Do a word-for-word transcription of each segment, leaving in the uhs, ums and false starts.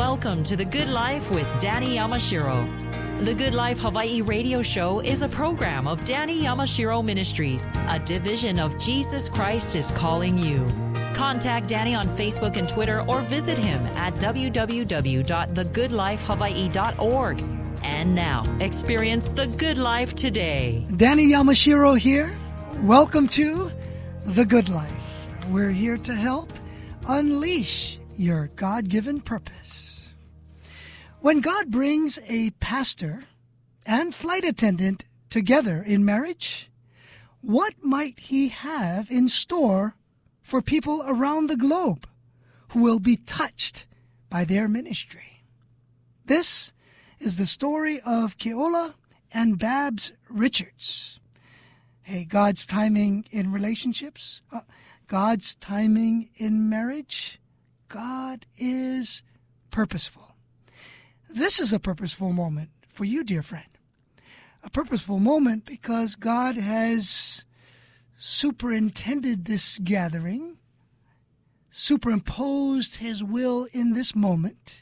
Welcome to The Good Life with Danny Yamashiro. The Good Life Hawaii radio show is a program of Danny Yamashiro Ministries, a division of Jesus Christ is Calling You. Contact Danny on Facebook and Twitter or visit him at w w w dot the good life hawaii dot org. And now, experience the good life today. Danny Yamashiro here. Welcome to The Good Life. We're here to help unleash your God-given purpose. When God brings a pastor and flight attendant together in marriage, what might he have in store for people around the globe who will be touched by their ministry? This is the story of Keola and Babs Richards. Hey, God's timing in relationships, uh, God's timing in marriage, God is purposeful. This is a purposeful moment for you, dear friend. A purposeful moment because God has superintended this gathering, superimposed his will in this moment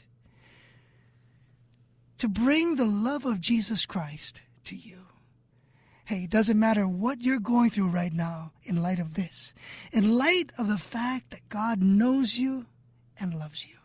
to bring the love of Jesus Christ to you. Hey, it doesn't matter what you're going through right now in light of this. In light of the fact that God knows you and loves you.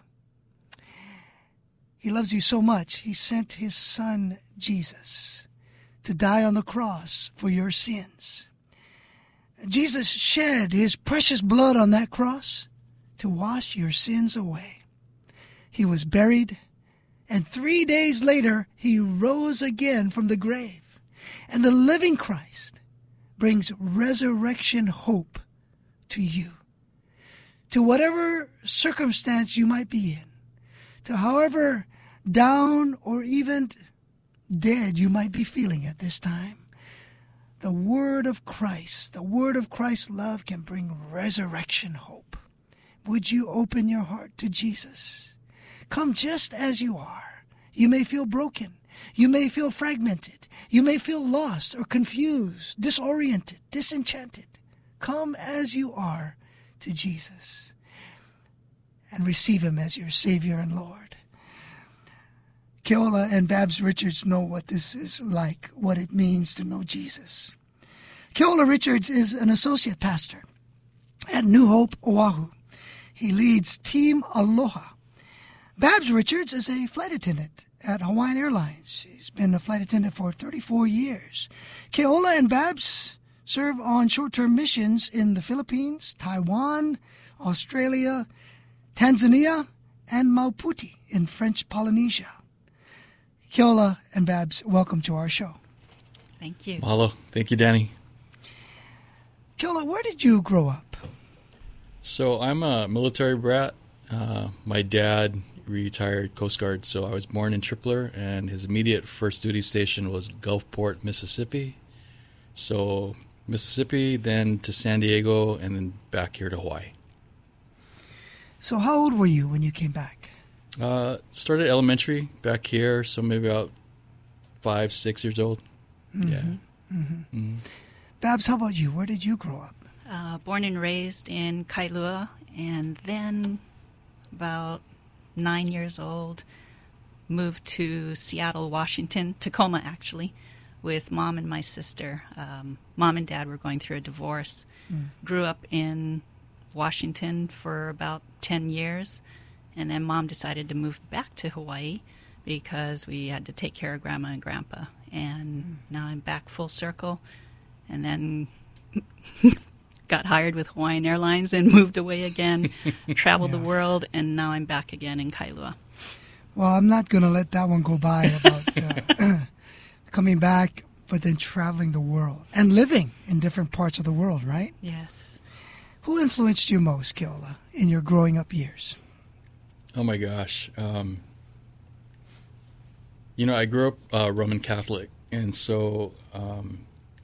He loves you so much, he sent his son, Jesus, to die on the cross for your sins. Jesus shed his precious blood on that cross to wash your sins away. He was buried, and three days later, he rose again from the grave. And the living Christ brings resurrection hope to you. To whatever circumstance you might be in, to however down or even dead you might be feeling at this time, the word of Christ, the word of Christ's love can bring resurrection hope. Would you open your heart to Jesus? Come just as you are. You may feel broken. You may feel fragmented. You may feel lost or confused, disoriented, disenchanted. Come as you are to Jesus and receive him as your Savior and Lord. Keola and Babs Richards know what this is like, what it means to know Jesus. Keola Richards is an associate pastor at New Hope, Oahu. He leads Team Aloha. Babs Richards is a flight attendant at Hawaiian Airlines. She's been a flight attendant for thirty-four years. Keola and Babs serve on short-term missions in the Philippines, Taiwan, Australia, Tanzania, and Mauputi in French Polynesia. Keola and Babs, welcome to our show. Thank you. Mahalo. Thank you, Danny. Keola, where did you grow up? So I'm a military brat. Uh, my dad retired Coast Guard, so I was born in Tripler, and his immediate first duty station was Gulfport, Mississippi. So Mississippi, then to San Diego, and then back here to Hawaii. So how old were you when you came back? Uh, started elementary back here, so maybe about five, six years old. Mm-hmm. Yeah. Mm-hmm. Mm-hmm. Babs, how about you? Where did you grow up? Uh, born and raised in Kailua, and then about nine years old, moved to Seattle, Washington, Tacoma actually, with mom and my sister. Um, mom and dad were going through a divorce. Mm. Grew up in Washington for about ten years, and then mom decided to move back to Hawaii because we had to take care of grandma and grandpa. And mm. now I'm back full circle, and then got hired with Hawaiian Airlines and moved away again, traveled yeah. the world, and now I'm back again in Kailua. Well, I'm not going to let that one go by about uh, coming back, but then traveling the world and living in different parts of the world, right? Yes. Who influenced you most, Keola, in your growing up years? Oh, my gosh. Um, you know, I grew up uh, Roman Catholic, and so um,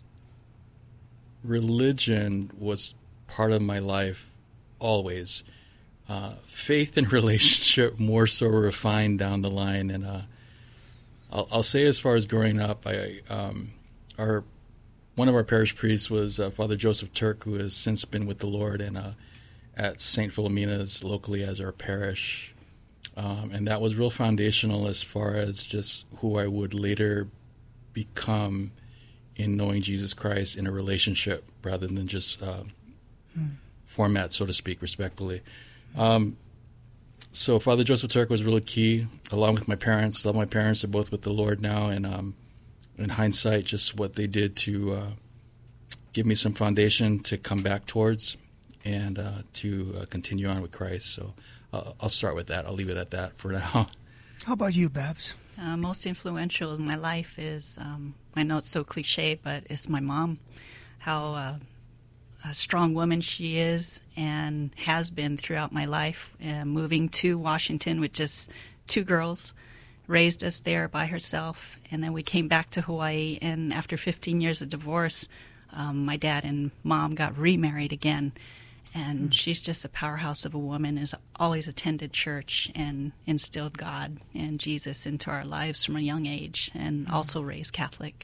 religion was part of my life always. Uh, faith and relationship more so refined down the line. And uh, I'll, I'll say as far as growing up, I um, our one of our parish priests was uh, Father Joseph Turk, who has since been with the Lord and uh, at Saint Philomena's locally as our parish. Um, and that was real foundational as far as just who I would later become in knowing Jesus Christ in a relationship rather than just uh, mm. format, so to speak, respectfully. Um, so Father Joseph Turk was really key, along with my parents. Love my parents. They're both with the Lord now. And um, in hindsight, just what they did to uh, give me some foundation to come back towards and uh, to uh, continue on with Christ. So uh, I'll start with that. I'll leave it at that for now. How about you, Babs? Uh, most influential in my life is, um, I know it's so cliche, but it's my mom. How uh, a strong woman she is and has been throughout my life. Uh, moving to Washington with just two girls, raised us there by herself, and then we came back to Hawaii. And after fifteen years of divorce, um, my dad and mom got remarried again. And she's just a powerhouse of a woman, has always attended church and instilled God and Jesus into our lives from a young age, and also raised Catholic.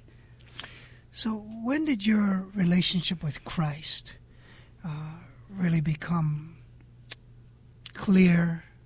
So when did your relationship with Christ uh, really become clear,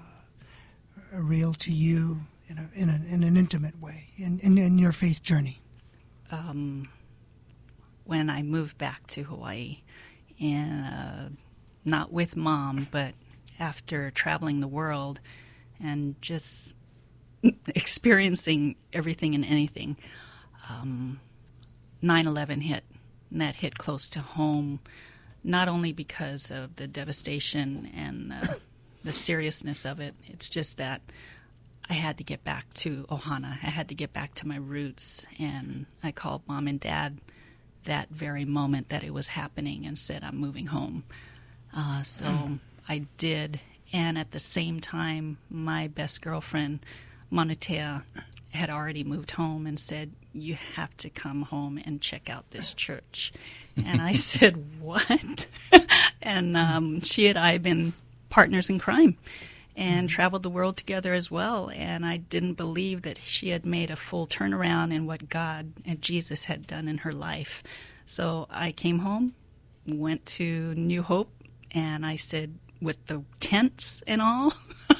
uh, real to you in, a, in, a, in an intimate way, in, in, in your faith journey? Um, when I moved back to Hawaii. And uh, not with Mom, but after traveling the world and just experiencing everything and anything, um, nine eleven hit, and that hit close to home, not only because of the devastation and uh, the seriousness of it. It's just that I had to get back to Ohana. I had to get back to my roots, and I called Mom and Dad that very moment that it was happening and said, I'm moving home. Uh, so mm. I did. And at the same time, my best girlfriend, Manutea, had already moved home and said, you have to come home and check out this church. And I said, what? and um, she and I had been partners in crime and traveled the world together as well. And I didn't believe that she had made a full turnaround in what God and Jesus had done in her life. So I came home, went to New Hope, and I said, with the tents and all,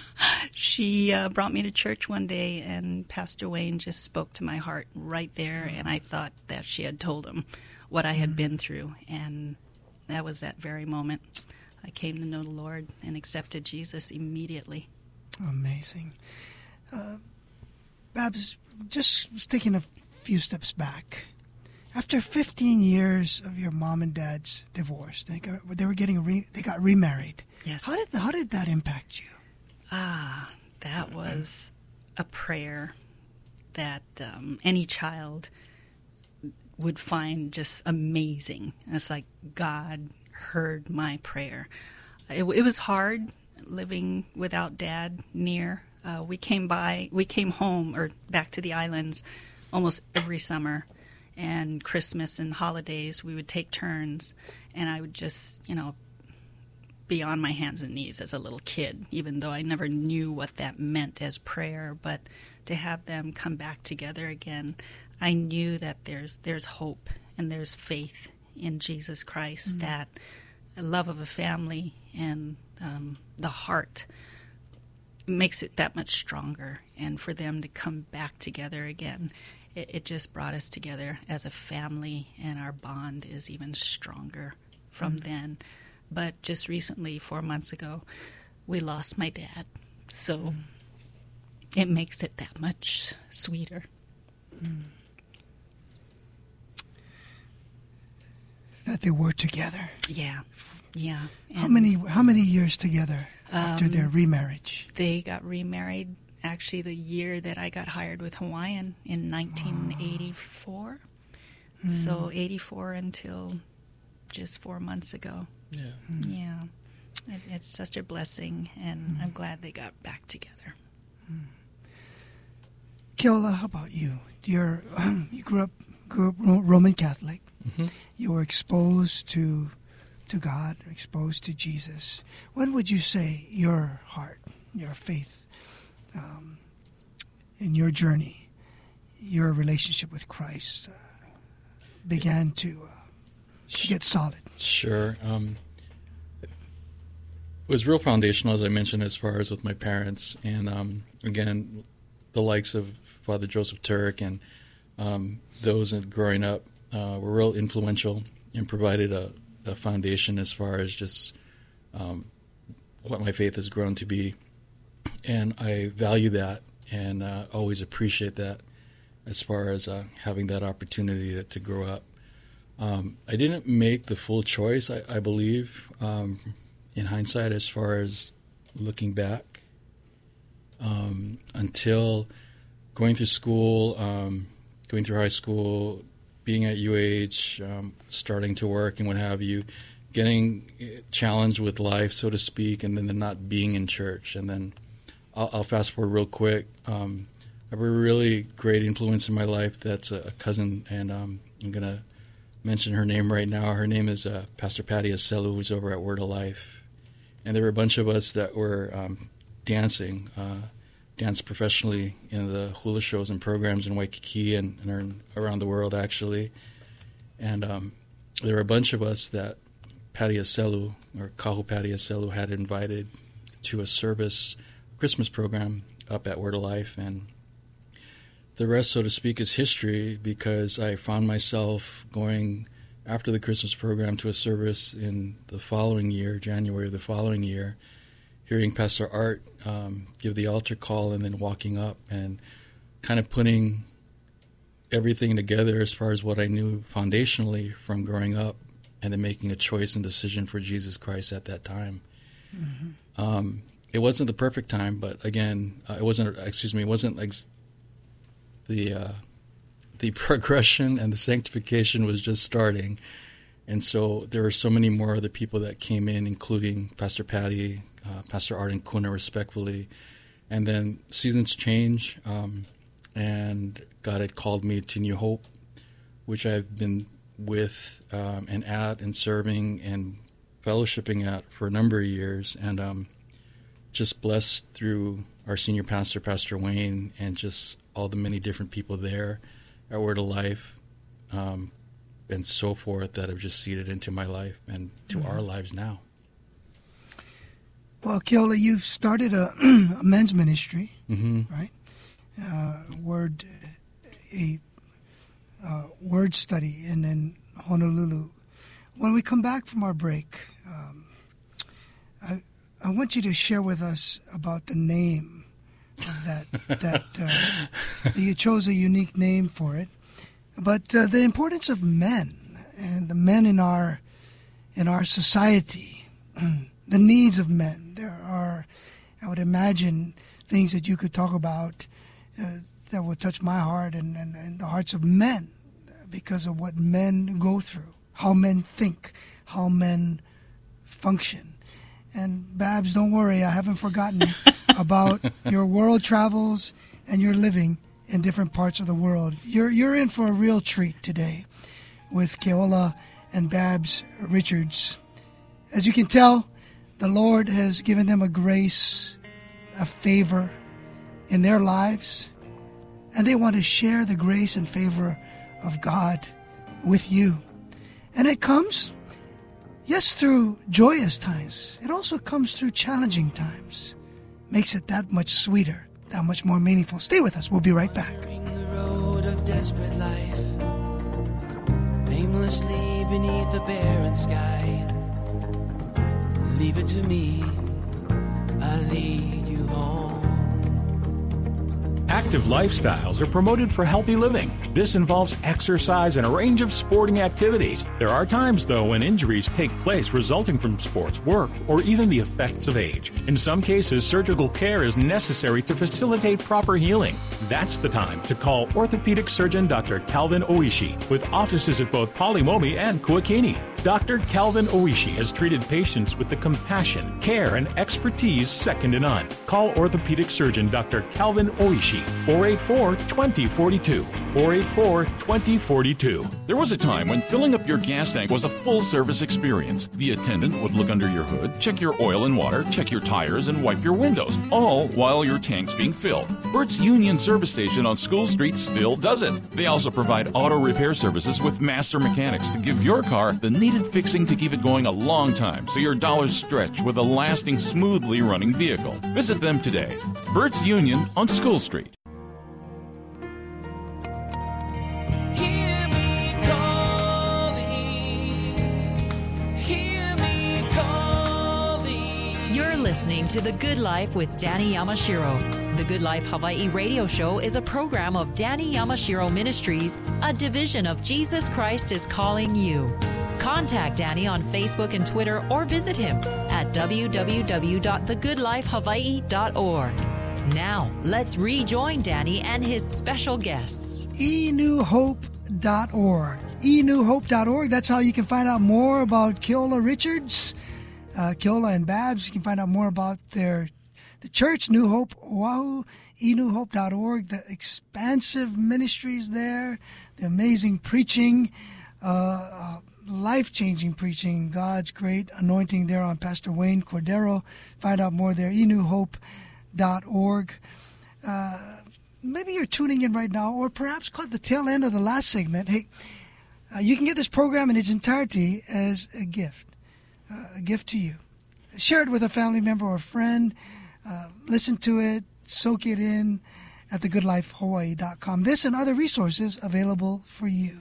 she uh, brought me to church one day, and Pastor Wayne just spoke to my heart right there, and I thought that she had told him what I had been through. And that was that very moment. I came to know the Lord and accepted Jesus immediately. Amazing. Uh, Babs, just taking a few steps back. After fifteen years of your mom and dad's divorce, they got, they were getting re, they got remarried. Yes. How did how did that impact you? Ah, that was a prayer that um, any child would find just amazing. It's like God heard my prayer. It, it was hard living without Dad near. Uh, we came by, we came home or back to the islands almost every summer, and Christmas and holidays we would take turns, and I would just, you know, be on my hands and knees as a little kid, even though I never knew what that meant as prayer. But to have them come back together again, I knew that there's there's hope and there's faith in Jesus Christ, mm-hmm. that a love of a family and um, the heart makes it that much stronger. And for them to come back together again, it, it just brought us together as a family, and our bond is even stronger from mm-hmm. then. But just recently, four months ago, we lost my dad. So mm-hmm. it makes it that much sweeter. Mm. That they were together. Yeah, yeah. How many how many years together after um, their remarriage? They got remarried actually the year that I got hired with Hawaiian in nineteen eighty-four. Oh. Mm. So eighty-four until just four months ago. Yeah. Mm. Yeah. It, it's such a blessing, and mm. I'm glad they got back together. Mm. Keola, how about you? You're, um, you grew up, grew up Roman Catholic. Mm-hmm. You were exposed to to God, exposed to Jesus. When would you say your heart, your faith, um, in your journey, your relationship with Christ uh, began to, uh, to get solid? Sure. Um, was real foundational, as I mentioned, as far as with my parents. And um, again, the likes of Father Joseph Turk and um, those growing up uh, were real influential and provided a, a foundation as far as just um, what my faith has grown to be. And I value that and uh, always appreciate that as far as uh, having that opportunity to, to grow up. Um, I didn't make the full choice, I, I believe, um, in hindsight, as far as looking back, um, until going through school, um, going through high school, being at U H, um, starting to work and what have you, getting challenged with life, so to speak, and then the not being in church. And then I'll, I'll fast forward real quick. Um, I have a really great influence in my life that's a, a cousin, and um, I'm going to mention her name right now. Her name is uh, Pastor Patty Aselu, who's over at Word of Life. And there were a bunch of us that were um, dancing, uh, danced professionally in the hula shows and programs in Waikiki and, and around the world, actually. And um, there were a bunch of us that Patty Aselu, or Kahu Patty Aselu, had invited to a service Christmas program up at Word of Life. And the rest, so to speak, is history, because I found myself going after the Christmas program to a service in the following year, January of the following year, hearing Pastor Art um, give the altar call and then walking up and kind of putting everything together as far as what I knew foundationally from growing up, and then making a choice and decision for Jesus Christ at that time. Mm-hmm. Um, it wasn't the perfect time, but again, uh, it wasn't, excuse me, it wasn't like the... Uh, the progression and the sanctification was just starting. And so there were so many more other people that came in, including Pastor Patty, uh, Pastor Arden Kuna, respectfully. And then seasons change, um, and God had called me to New Hope, which I've been with um, and at and serving and fellowshipping at for a number of years. And um, just blessed through our senior pastor, Pastor Wayne, and just all the many different people there at Word of Life, um, and so forth, that have just seeded into my life and to mm-hmm. our lives now. Well, Keola, you've started a, a men's ministry, mm-hmm. right? Uh, word, a uh, word study in, in Honolulu. When we come back from our break, um, I I want you to share with us about the name. that that uh, you chose a unique name for it, but uh, the importance of men and the men in our in our society, the needs of men. There are, I would imagine, things that you could talk about uh, that would touch my heart and, and, and the hearts of men, because of what men go through, how men think, how men function. And Babs, don't worry, I haven't forgotten about your world travels and your living in different parts of the world. You're you're in for a real treat today with Keola and Babs Richards. As you can tell, the Lord has given them a grace, a favor in their lives, and they want to share the grace and favor of God with you. And it comes, yes, through joyous times. It also comes through challenging times. Makes it that much sweeter, that much more meaningful. Stay with us. We'll be right back. The road of desperate life, aimlessly beneath the barren sky. Leave it to me, I'll lead you home. Active lifestyles are promoted for healthy living. This involves exercise and a range of sporting activities. There are times, though, when injuries take place resulting from sports, work, or even the effects of age. In some cases, surgical care is necessary to facilitate proper healing. That's the time to call orthopedic surgeon Doctor Calvin Oishi, with offices at both Palimomi and Kuakini. Doctor Calvin Oishi has treated patients with the compassion, care, and expertise second to none. Call orthopedic surgeon Doctor Calvin Oishi, four eight four, two zero four two. four eight four, two zero four two. There was a time when filling up your gas tank was a full-service experience. The attendant would look under your hood, check your oil and water, check your tires, and wipe your windows, all while your tank's being filled. Bert's Union Service Station on School Street still does it. They also provide auto repair services with master mechanics to give your car the needed fixing to keep it going a long time so your dollars stretch with a lasting, smoothly running vehicle. Visit them today. Bert's Union on School Street. Hear me calling, hear me calling. You're listening to The Good Life with Danny Yamashiro. The Good Life Hawaii radio show is a program of Danny Yamashiro Ministries, a division of Jesus Christ is Calling You. Contact Danny on Facebook and Twitter or visit him at w w w dot the good life hawaii dot org. Now, let's rejoin Danny and his special guests. e new hope dot org. e new hope dot org. That's how you can find out more about Keola Richards, uh, Keola and Babs. You can find out more about their the church, New Hope Oahu, e new hope dot org. The expansive ministries there, the amazing preaching, uh, life-changing preaching, God's great anointing there on Pastor Wayne Cordero. Find out more there, e new hope dot org. Uh, maybe you're tuning in right now, or perhaps caught the tail end of the last segment. Hey, uh, you can get this program in its entirety as a gift, uh, a gift to you. Share it with a family member or a friend. Uh, listen to it, soak it in at the good life hawaii dot com. This and other resources available for you.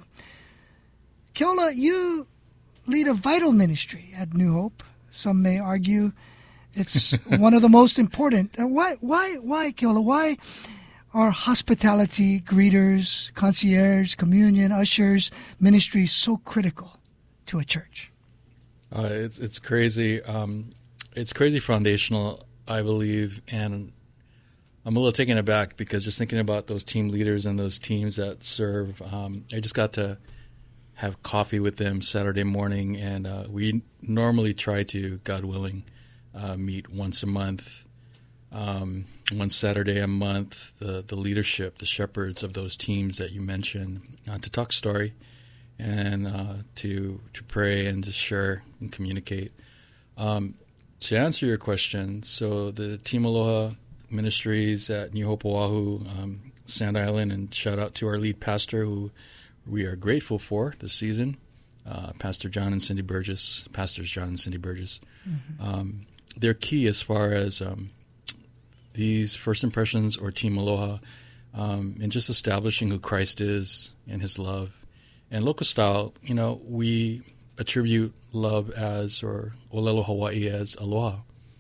Keola, you lead a vital ministry at New Hope. Some may argue it's one of the most important. Uh, why, why, why, Keola? Why are hospitality, greeters, concierge, communion, ushers, ministries so critical to a church? Uh, it's it's crazy. Um, it's crazy foundational, I believe, and I'm a little taken aback because just thinking about those team leaders and those teams that serve. Um, I just got to have coffee with them Saturday morning, and uh, we normally try to, God willing, uh, meet once a month, um, one Saturday a month, the, the leadership, the shepherds of those teams that you mentioned, uh, to talk story and uh, to to pray and to share and communicate. Um, to answer your question, so the Team Aloha Ministries at New Hope Oahu, um, Sand Island, and shout out to our lead pastor who we are grateful for this season, uh, Pastor John and Cindy Burgess, Pastors John and Cindy Burgess. Mm-hmm. Um, they're key as far as um, these first impressions or Team Aloha um, in just establishing who Christ is and his love. And local style, you know, we attribute love as, or Olelo Hawaii as, aloha.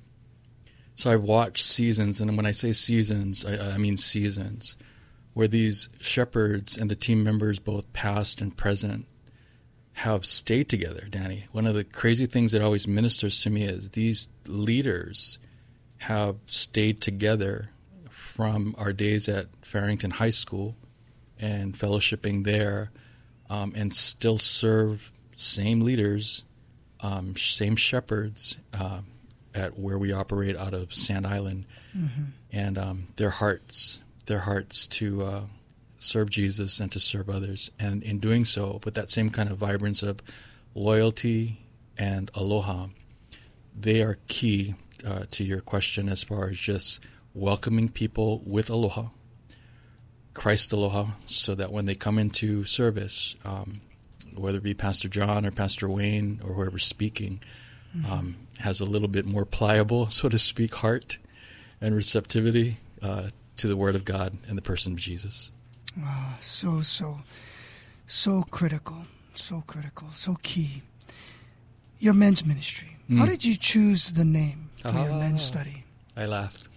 So I've watched seasons, and when I say seasons, I, I mean seasons, where these shepherds and the team members, both past and present, have stayed together, Danny. One of the crazy things that always ministers to me is these leaders have stayed together from our days at Farrington High School and fellowshipping there, um, and still serve same leaders, um, same shepherds uh, at where we operate out of Sand Island. Mm-hmm. And um, their hearts... their hearts to uh, serve Jesus and to serve others. And in doing so, with that same kind of vibrance of loyalty and aloha, they are key uh, to your question as far as just welcoming people with aloha, Christ aloha, so that when they come into service, um, whether it be Pastor John or Pastor Wayne or whoever's speaking, mm-hmm. um, has a little bit more pliable, so to speak, heart and receptivity uh, to the Word of God and the person of Jesus. Oh, so, so, so critical, so critical, so key. Your men's ministry. Mm. How did you choose the name for uh, your men's study? I laughed.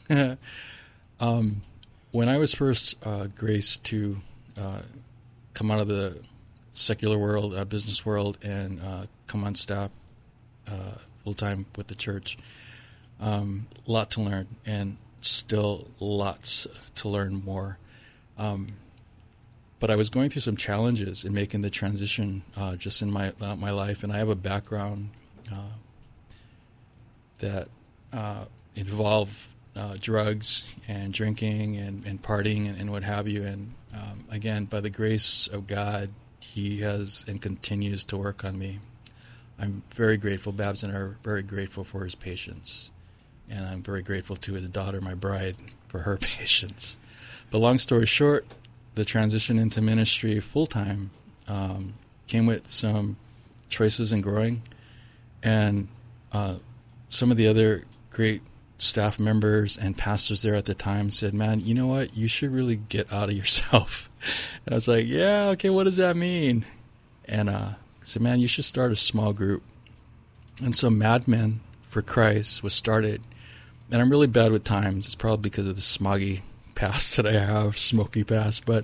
um, when I was first uh, graced to uh, come out of the secular world, uh, business world, and uh, come on staff uh, full-time with the church, um, a lot to learn, and still lots to learn more. Um, but I was going through some challenges in making the transition uh, just in my uh, my life, and I have a background uh, that uh, involved uh, drugs and drinking and, and partying and, and what have you. And um, again, by the grace of God, He has and continues to work on me. I'm very grateful. Babs and I are very grateful for his patience. And I'm very grateful to his daughter, my bride, for her patience. But long story short, the transition into ministry full-time um, came with some choices in growing. And uh, some of the other great staff members and pastors there at the time said, man, you know what? You should really get out of yourself. And I was like, yeah, okay, what does that mean? And uh, I said, man, you should start a small group. And so Mad Men for Christ was started. And I'm really bad with times. It's probably because of the smoggy past that I have, smoky past. But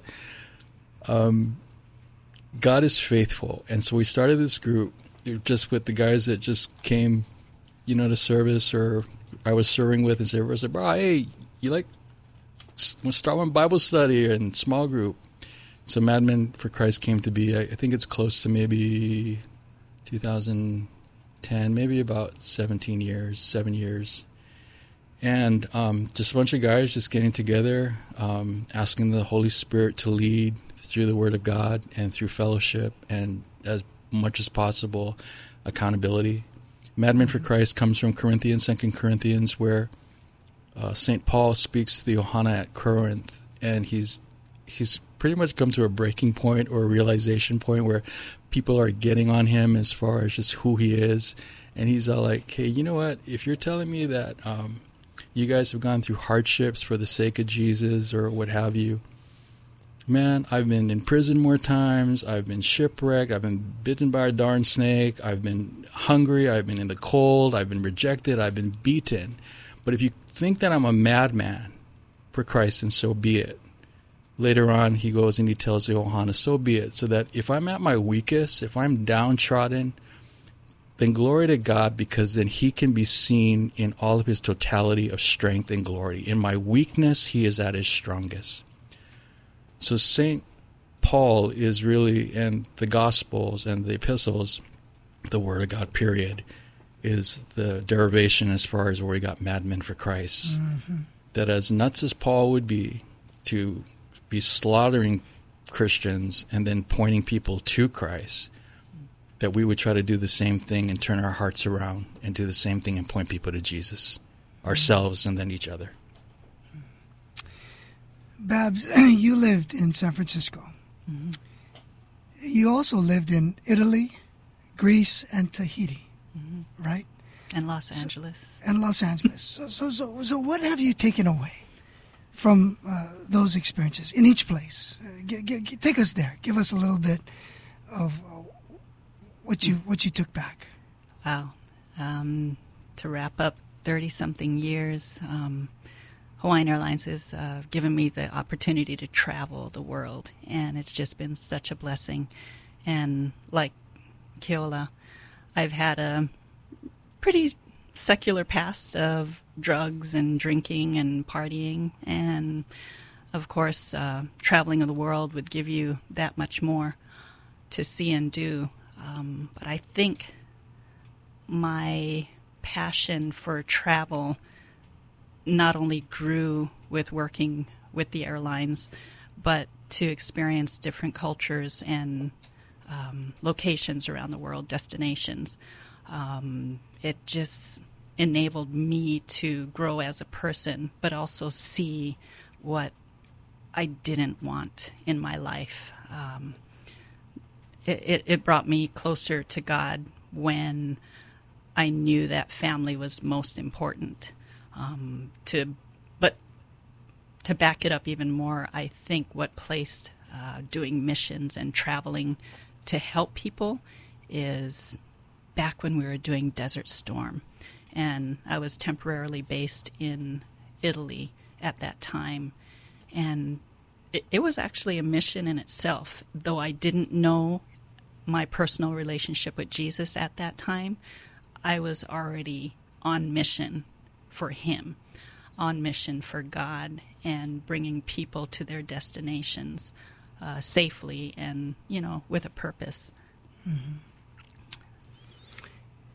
um, God is faithful. And so we started this group just with the guys that just came, you know, to service or I was serving with, and said, said, bro, hey, you like, let's start one Bible study and small group. So Mad Men for Christ came to be, I, I think it's close to maybe two thousand ten, maybe about seventeen years, seven years. And um, just a bunch of guys just getting together, um, asking the Holy Spirit to lead through the Word of God and through fellowship and as much as possible, accountability. Mad Men for Christ comes from Corinthians, Second Corinthians, where uh, Saint Paul speaks to the Johanna at Corinth, and he's he's pretty much come to a breaking point or a realization point where people are getting on him as far as just who he is, and he's all like, hey, you know what, if you're telling me that um, you guys have gone through hardships for the sake of Jesus or what have you, man, I've been in prison more times, I've been shipwrecked, I've been bitten by a darn snake, I've been hungry, I've been in the cold, I've been rejected, I've been beaten. But if you think that I'm a madman for Christ, and so be it. Later on, he goes and he tells Johanna, so be it. So that if I'm at my weakest, if I'm downtrodden, then glory to God, because then he can be seen in all of his totality of strength and glory. In my weakness, he is at his strongest. So Saint Paul is really, in the Gospels and the epistles, the Word of God, period, is the derivation as far as where we got Mad Men for Christ. Mm-hmm. That as nuts as Paul would be to be slaughtering Christians and then pointing people to Christ, that we would try to do the same thing and turn our hearts around and do the same thing and point people to Jesus, ourselves and then each other. Babs, you lived in San Francisco. Mm-hmm. You also lived in Italy, Greece, and Tahiti, mm-hmm. right? And Los Angeles. So, and Los Angeles. so, so, so, so what have you taken away from uh, those experiences in each place? Uh, g- g- g- take us there. Give us a little bit of uh, what you what you took back. Wow. Um, to wrap up thirty-something years, um, Hawaiian Airlines has uh, given me the opportunity to travel the world, and it's just been such a blessing. And like Keola, I've had a pretty secular past of drugs and drinking and partying, and of course uh, traveling of the world would give you that much more to see and do. Um, but I think my passion for travel not only grew with working with the airlines, but to experience different cultures and um, locations around the world, destinations. Um, it just enabled me to grow as a person, but also see what I didn't want in my life. Um, it, it, it brought me closer to God when I knew that family was most important. Um, to, but to back it up even more, I think what placed uh, doing missions and traveling to help people is back when we were doing Desert Storm. And I was temporarily based in Italy at that time. And it, it was actually a mission in itself. Though I didn't know my personal relationship with Jesus at that time, I was already on mission for him, on mission for God, and bringing people to their destinations uh, safely and, you know, with a purpose. Mm-hmm.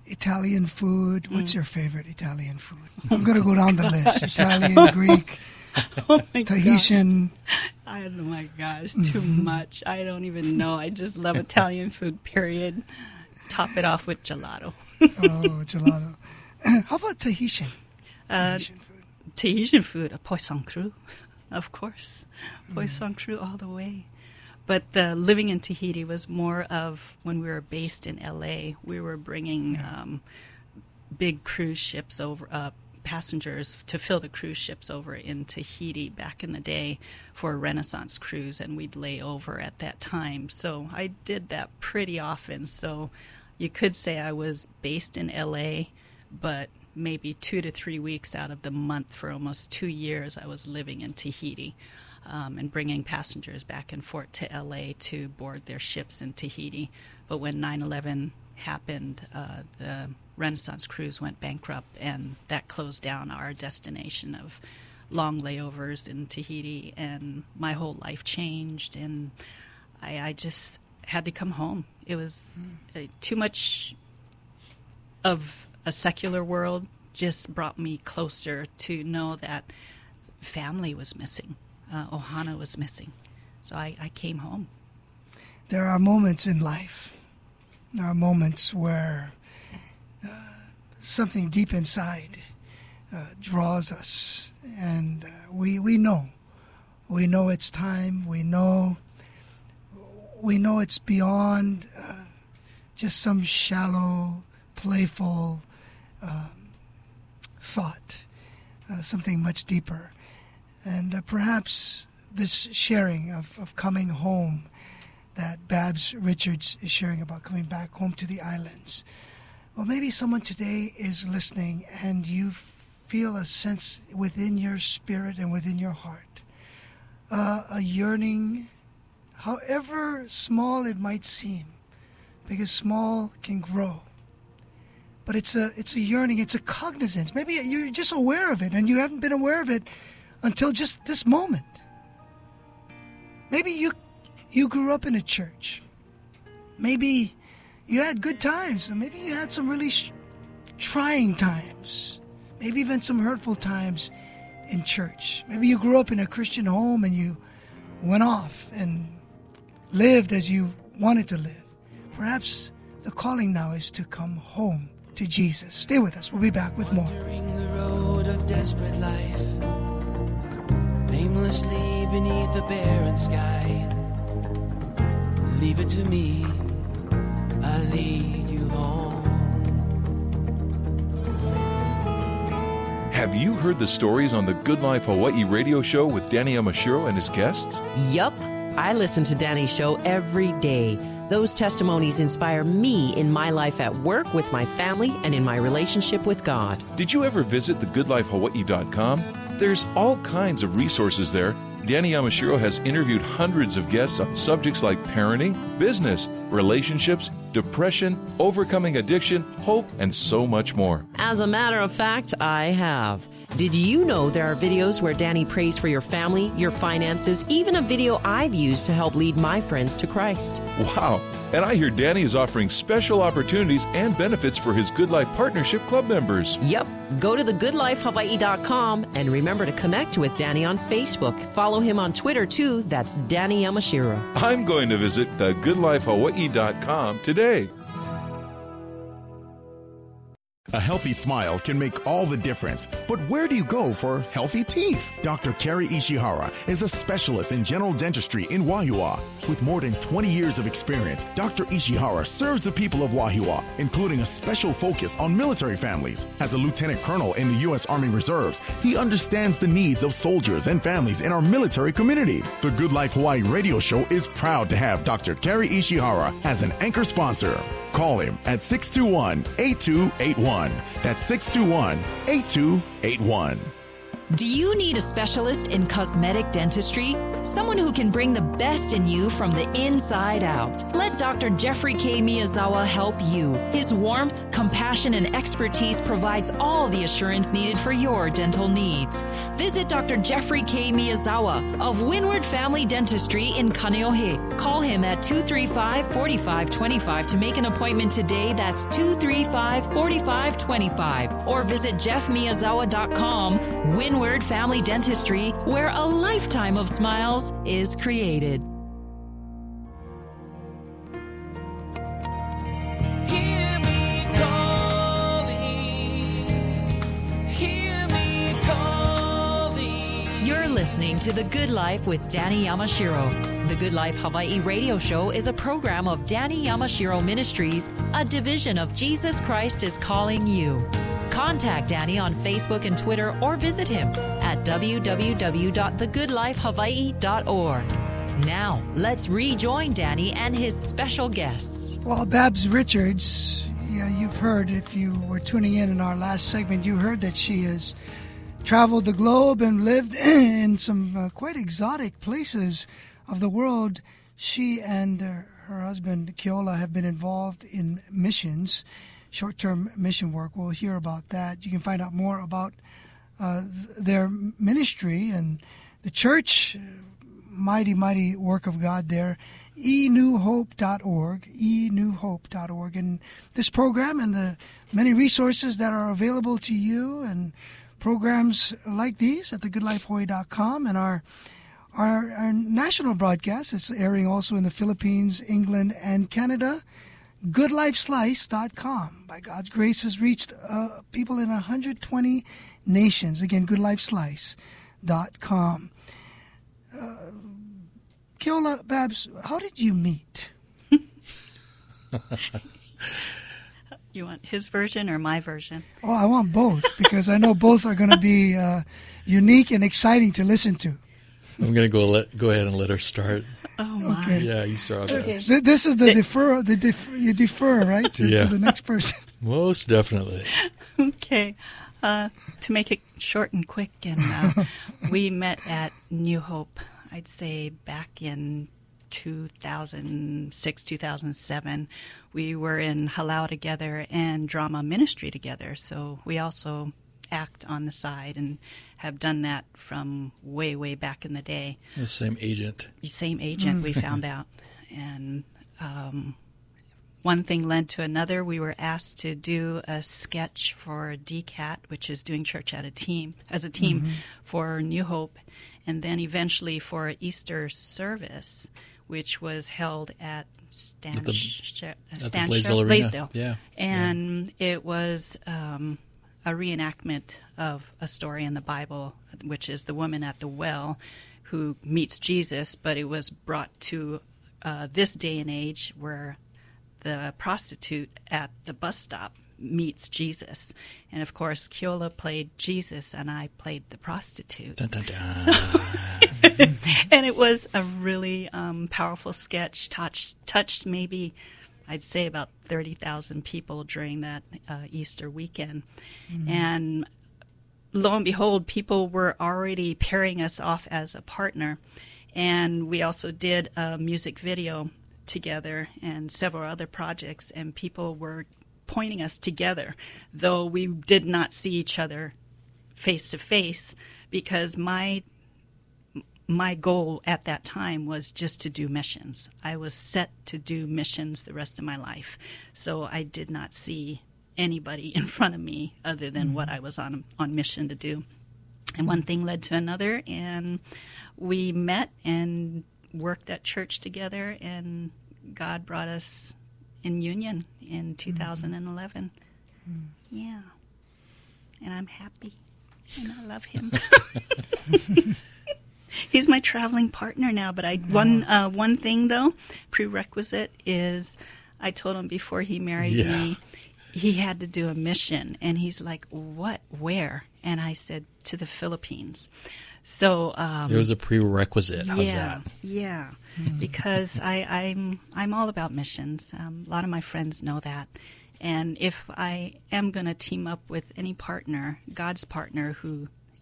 Italian food. What's mm. your favorite Italian food? I'm going to go down the list. Italian, Greek, oh my Tahitian. God. Oh my God, it's too much. I don't even know. I just love Italian food, period. Top it off with gelato. Oh, gelato. How about Tahitian? Uh, Tahitian food. Tahitian food, a poisson cru, of course. Poisson mm. cru all the way. But uh, living in Tahiti was more of when we were based in L A. We were bringing um, big cruise ships over, uh, passengers to fill the cruise ships over in Tahiti back in the day for a Renaissance cruise, and we'd lay over at that time. So I did that pretty often. So you could say I was based in L A, but maybe two to three weeks out of the month for almost two years I was living in Tahiti. Um, and bringing passengers back and forth to L A to board their ships in Tahiti. But when nine eleven happened, uh, the Renaissance cruise went bankrupt, and that closed down our destination of long layovers in Tahiti, and my whole life changed, and I, I just had to come home. It was mm. uh, too much of a secular world just brought me closer to know that family was missing. Uh, Ohana was missing. So I, I came home. There are moments in life. There are moments where uh, something deep inside uh, draws us. And uh, we we know. We know it's time. We know we know it's beyond uh, just some shallow, playful uh, thought. Uh, something much deeper. And uh, perhaps this sharing of, of coming home that Babs Richards is sharing about, coming back home to the islands. Well, maybe someone today is listening and you feel a sense within your spirit and within your heart, uh, a yearning, however small it might seem, because small can grow. But it's a, it's a yearning, it's a cognizance. Maybe you're just aware of it and you haven't been aware of it until just this moment. Maybe you you grew up in a church. Maybe you had good times. Or maybe you had some really sh- trying times. Maybe even some hurtful times in church. Maybe you grew up in a Christian home and you went off and lived as you wanted to live. Perhaps the calling now is to come home to Jesus. Stay with us. We'll be back with more. Wandering the road of desperate life, aimlessly beneath the barren sky. Leave it to me, I'll lead you home. Have you heard the stories on the Good Life Hawaii radio show with Danny Yamashiro and his guests? Yup. I listen to Danny's show every day. Those testimonies inspire me in my life at work, with my family, and in my relationship with God. Did you ever visit the good life hawaii dot com? There's all kinds of resources there. Danny Yamashiro has interviewed hundreds of guests on subjects like parenting, business, relationships, depression, overcoming addiction, hope, and so much more. As a matter of fact, I have. Did you know there are videos where Danny prays for your family, your finances, even a video I've used to help lead my friends to Christ? Wow. And I hear Danny is offering special opportunities and benefits for his Good Life Partnership Club members. Yep. Go to the good life hawaii dot com and remember to connect with Danny on Facebook. Follow him on Twitter, too. That's Danny Yamashiro. I'm going to visit the good life hawaii dot com today. A healthy smile can make all the difference, but where do you go for healthy teeth? Doctor Kerry Ishihara is a specialist in general dentistry in Wahiawa. With more than twenty years of experience, Doctor Ishihara serves the people of Wahiawa, including a special focus on military families. As a lieutenant colonel in the U S Army Reserves, he understands the needs of soldiers and families in our military community. The Good Life Hawaii radio show is proud to have Doctor Kerry Ishihara as an anchor sponsor. Call him at six two one, eight two eight one. That's six two one, eight two eight one. Do you need a specialist in cosmetic dentistry? Someone who can bring the best in you from the inside out. Let Doctor Jeffrey K. Miyazawa help you. His warmth, compassion, and expertise provides all the assurance needed for your dental needs. Visit Doctor Jeffrey K. Miyazawa of Windward Family Dentistry in Kaneohe. Call him at two three five, four five two five to make an appointment today. That's two three five, four five two five. Or visit jeff miyazawa dot com. Windward Family Dentistry, where a lifetime of smiles is created. Hear me calling, hear me calling. You're listening to The Good Life with Danny Yamashiro. The Good Life Hawaii radio show is a program of Danny Yamashiro Ministries, a division of Jesus Christ is Calling You. Contact Danny on Facebook and Twitter or visit him at w w w dot the good life hawaii dot org. Now, let's rejoin Danny and his special guests. Well, Babs Richards, yeah, you've heard, if you were tuning in in our last segment, you heard that she has traveled the globe and lived in some uh, quite exotic places of the world. She and uh, her husband, Keola, have been involved in missions, short-term mission work. We'll hear about that. You can find out more about uh, their ministry and the church, mighty, mighty work of God there, e new hope dot org, e new hope dot org. And this program and the many resources that are available to you and programs like these at the good life hawaii dot com and our, our, our national broadcast. It's airing also in the Philippines, England, and Canada. good life slice dot com. By God's grace, has reached uh, people in one hundred twenty nations. Again, good life slice dot com. Uh, Keola, Babs, how did you meet? You want his version or my version? Oh, I want both, because I know both are going to be uh, unique and exciting to listen to. I'm going to go let go ahead and let her start. Oh, my. Okay. Yeah, you start off. Okay. Th- This is the defer. The def- you defer, right, to, Yeah. to the next person. Most definitely. Okay. Uh, to make it short and quick, and uh, we met at New Hope, I'd say back in two thousand six, two thousand seven. We were in Halau together and drama ministry together, so we also act on the side and have done that from way, way back in the day. The same agent. Same agent, we found out. And um, one thing led to another. We were asked to do a sketch for D C A T, which is Doing Church at a Team, as a team Mm-hmm. for New Hope, and then eventually for an Easter service, which was held at Stan- At the- Sh- at the Stan- Blaisdell Arena. Blaisdell. Yeah. And it was um, a reenactment of a story in the Bible, which is the woman at the well who meets Jesus, but it was brought to uh, this day and age where the prostitute at the bus stop meets Jesus. And, of course, Keola played Jesus and I played the prostitute. Dun, dun, dun. And it was a really um, powerful sketch, touched, touched maybe, I'd say, about thirty thousand people during that uh, Easter weekend. Mm-hmm. And lo and behold, people were already pairing us off as a partner. And we also did a music video together and several other projects, and people were pointing us together, though we did not see each other face to face, because my my goal at that time was just to do missions. I was set to do missions the rest of my life, so I did not see anybody in front of me other than mm-hmm. what I was on on mission to do. And one thing led to another, and we met and worked at church together, and God brought us in union in two thousand eleven. Mm-hmm. Yeah. And I'm happy, and I love him. He's my traveling partner now, but I one uh, one thing, though, prerequisite is I told him before he married yeah. me, he had to do a mission, and he's like, what, where? And I said, to the Philippines. So um, it was a prerequisite. How's yeah, that? Yeah, because I, I'm I'm all about missions. Um, a lot of my friends know that, and if I am going to team up with any partner, God's partner, who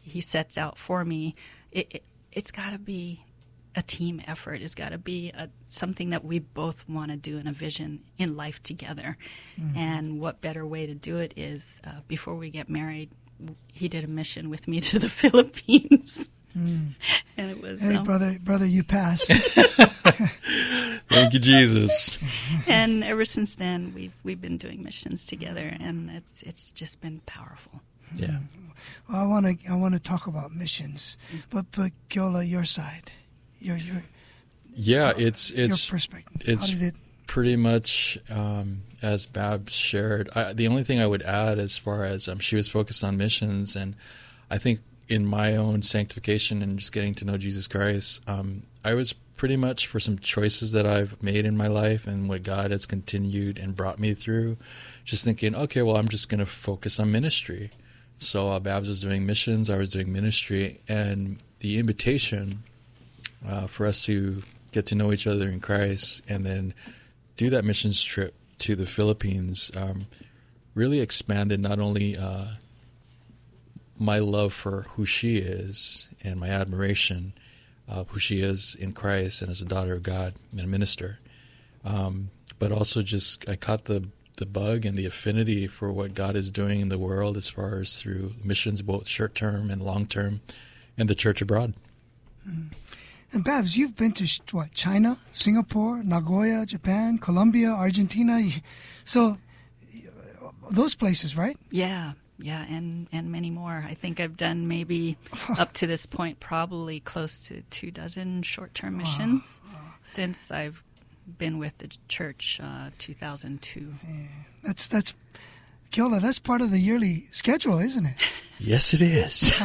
he sets out for me, it, it, it's got to be a team effort. It's got to be a, something that we both want to do in a vision in life together. Mm-hmm. And what better way to do it is uh, before we get married, he did a mission with me to the Philippines. Mm. And it was hey um, brother brother you passed. Thank you, Jesus. And ever since then we've we've been doing missions together, and it's it's just been powerful. Yeah. Well, I want to I want to talk about missions, but but Keola, your side, your your yeah, it's it's your perspective. It's How did it? Pretty much um, as Babs shared. I, the only thing I would add, as far as um, she was focused on missions, and I think in my own sanctification and just getting to know Jesus Christ, um, I was pretty much, for some choices that I've made in my life and what God has continued and brought me through, just thinking, okay, well, I'm just going to focus on ministry. So uh, Babs was doing missions, I was doing ministry, and the invitation uh, for us to get to know each other in Christ and then do that missions trip to the Philippines um, really expanded not only uh, my love for who she is and my admiration of who she is in Christ and as a daughter of God and a minister, um, but also just I caught the the bug and the affinity for what God is doing in the world as far as through missions, both short term and long term, and the church abroad. Mm. And Babs, you've been to what? China, Singapore, Nagoya, Japan, Colombia, Argentina. So those places, right? Yeah. Yeah, and, and many more. I think I've done maybe up to this point probably close to two dozen short-term missions uh, uh, since I've been with the church, uh, two thousand two. Yeah, that's that's Keola. That's part of the yearly schedule, isn't it? Yes, it is.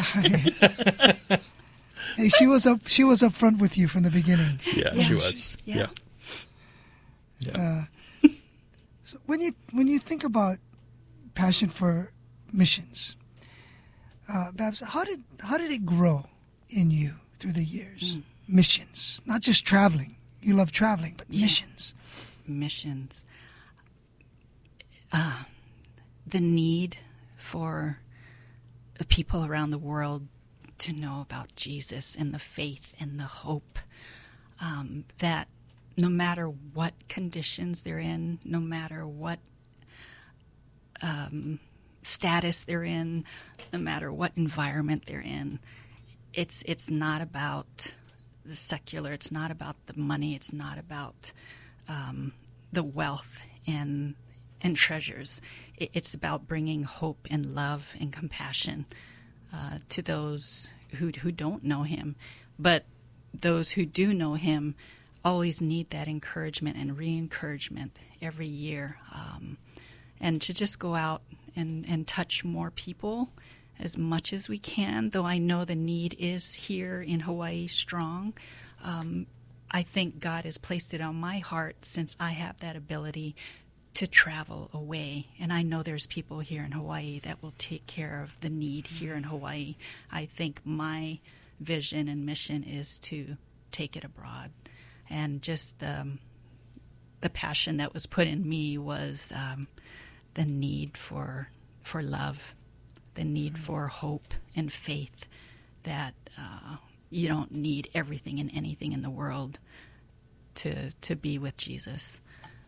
Hey, she was up. She was up front with you from the beginning. Yeah, yeah. she was. Yeah. yeah. yeah. Uh, so when you when you think about passion for missions, uh, Babs, how did how did it grow in you through the years? Mm. Missions, not just traveling. You love traveling, but yeah. missions. Missions. Uh, the need for the people around the world to know about Jesus and the faith and the hope um, that no matter what conditions they're in, no matter what um, status they're in, no matter what environment they're in, it's it's not about the secular, it's not about the money, it's not about um, the wealth and and treasures. It, it's about bringing hope and love and compassion uh, to those who who don't know Him, but those who do know Him always need that encouragement and re-encouragement every year, um, and to just go out and, and touch more people as much as we can, though I know the need is here in Hawaii strong. Um, I think God has placed it on my heart since I have that ability to travel away. And I know there's people here in Hawaii that will take care of the need here in Hawaii. I think my vision and mission is to take it abroad. And just um, the passion that was put in me was um, the need for for love, the need for hope and faith, that uh, you don't need everything and anything in the world to to be with Jesus.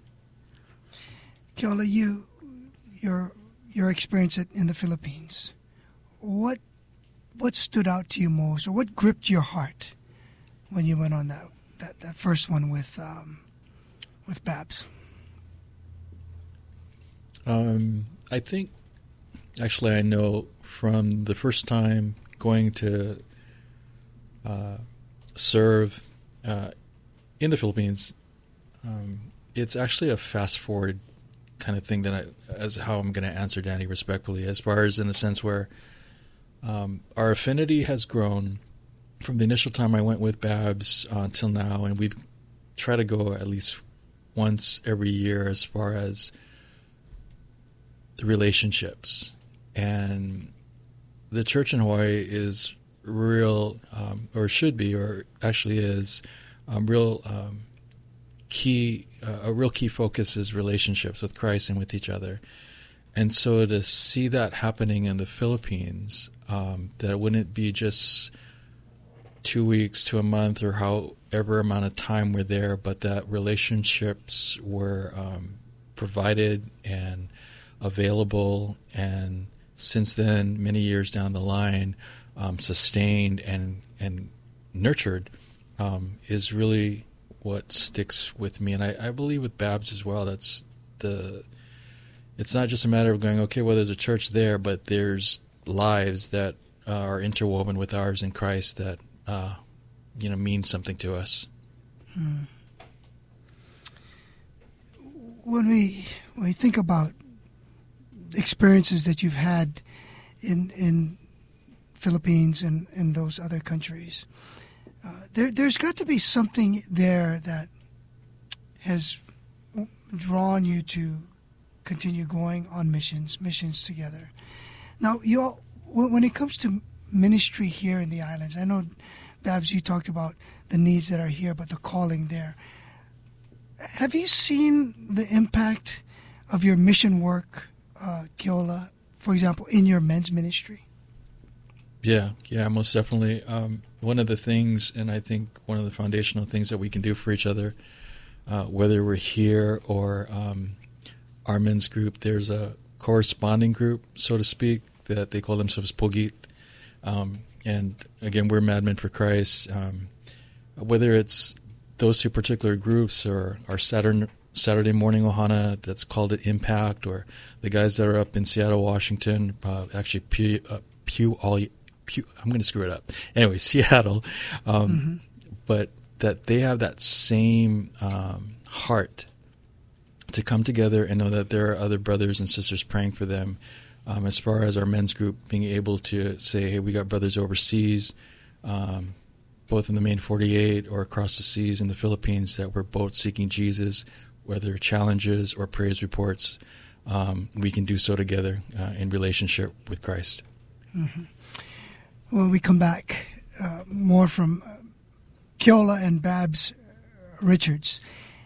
Keola, you, your your experience in the Philippines, what what stood out to you most, or what gripped your heart when you went on that that, that first one with um, with Babs? Um, I think. Actually, I know from the first time going to uh, serve uh, in the Philippines, um, it's actually a fast-forward kind of thing that I, as how I'm going to answer Danny respectfully, as far as in the sense where um, our affinity has grown from the initial time I went with Babs uh, until now, and we try to go at least once every year as far as the relationships. And the church in Hawaii is real, um, or should be, or actually is, um, real um, key. Uh, a real key focus is relationships with Christ and with each other. and so to see that happening in the Philippines, um, that it wouldn't be just two weeks to a month or however amount of time we're there, but that relationships were um, provided and available, and since then, many years down the line, um, sustained and and nurtured, um, is really what sticks with me. And I, I believe with Babs as well, that's the, it's not just a matter of going, okay, well, there's a church there, but there's lives that uh, are interwoven with ours in Christ that, uh, you know, mean something to us. Hmm. When we, when we think about experiences that you've had in, in Philippines and in those other countries, Uh, there, there's got to be something there that has drawn you to continue going on missions, missions together. Now, you all, when it comes to ministry here in the islands, I know, Babs, you talked about the needs that are here, but the calling there. Have you seen the impact of your mission work, uh, Keola, for example, in your men's ministry? Yeah, yeah, most definitely. Um, one of the things, and I think one of the foundational things that we can do for each other, uh, whether we're here or um, our men's group, there's a corresponding group, so to speak, that they call themselves Pogit. Um, and again, we're Madmen for Christ. Um, whether it's those two particular groups or our Saturday, Saturday morning Ohana that's called it Impact, or the guys that are up in Seattle, Washington, uh, actually Pew, uh, Pew all. Pew, I'm going to screw it up. Anyway, Seattle, um, mm-hmm. but that they have that same um, heart to come together and know that there are other brothers and sisters praying for them. Um, as far as our men's group being able to say, hey, we got brothers overseas, um, both in the main forty-eight or across the seas in the Philippines, that we're both seeking Jesus, whether challenges or praise reports, um, we can do so together uh, in relationship with Christ. Mm-hmm. When we come back, uh, more from uh, Keola and Babs Richards.